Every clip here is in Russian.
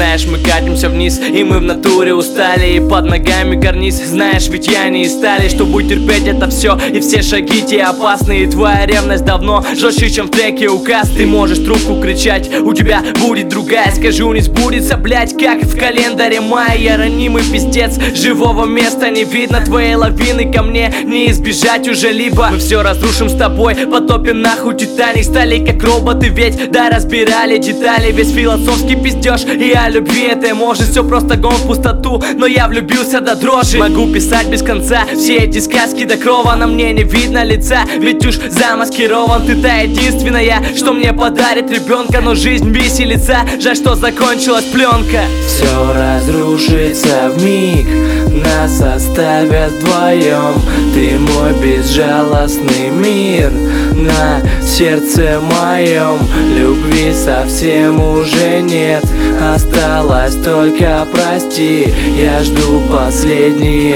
знаешь, мы катимся вниз, и мы в натуре устали, и под ногами карниз. Знаешь, ведь я не из стали, чтобы терпеть это все, и все шаги те опасные. И твоя ревность давно жестче, чем в треке указ. Ты можешь трубку кричать, у тебя будет другая. Скажу, не сбудется, блять, как в календаре мая. Я ранимый пиздец, живого места не видно. Твоей лавины ко мне не избежать уже. Либо мы все разрушим с тобой, потопим нахуй Титаник. Стали как роботы, ведь да, разбирали детали. Весь философский пиздеж и о любви этой может. Все просто гон в пустоту, но я влюбился до дрожи. Могу писать без конца все эти сказки до крова. На мне не видно лица, ведь уж замаскирован. Ты та единственная, что мне подарит ребенка. Но жизнь веселится, жаль, что закончилась пленка. Все разрушится вмиг, нас оставят вдвоем. Ты мой безжалостный мир, на сердце моем любви совсем уже нет. Осталось только прости, я жду последний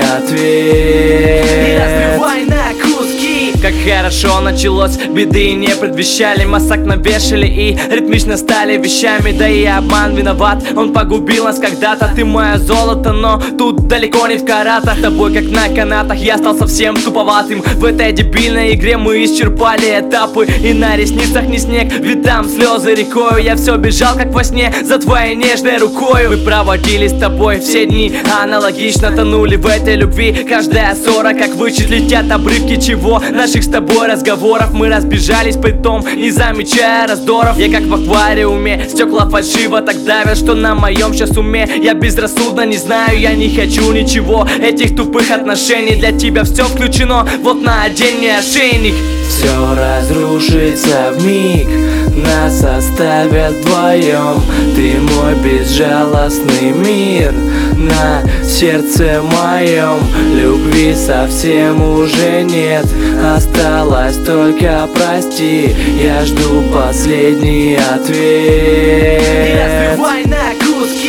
ответ. И разбивай на куски. Как хорошо началось, беды не предвещали. Масок навешали и ритмично стали вещами. Да и обман виноват, он погубил нас когда-то. Ты мое золото, но тут далеко не в каратах. Тобой как на канатах, я стал совсем туповатым. В этой дебильной игре мы исчерпали этапы. И на ресницах не снег, ведь там слезы рекою. Я все бежал как во сне за твоей нежной рукой. Мы проводили с тобой все дни, аналогично тонули в этой любви. Каждая ссора, как вычет, летят обрывки чего? Наших с тобой разговоров. Мы разбежались, притом не замечая раздоров. Я как в аквариуме, стекла фальшиво так давят, что на моем сейчас уме. Я безрассудно не знаю, я не хочу ничего. Этих тупых отношений, для тебя все включено. Вот надень мне ошейник. Все разрушится вмиг, нас оставят вдвоем. Ты мой безжалостный мир, на сердце моем любви совсем уже нет. Осталось только прости, я жду последний ответ. И разбивай на куски.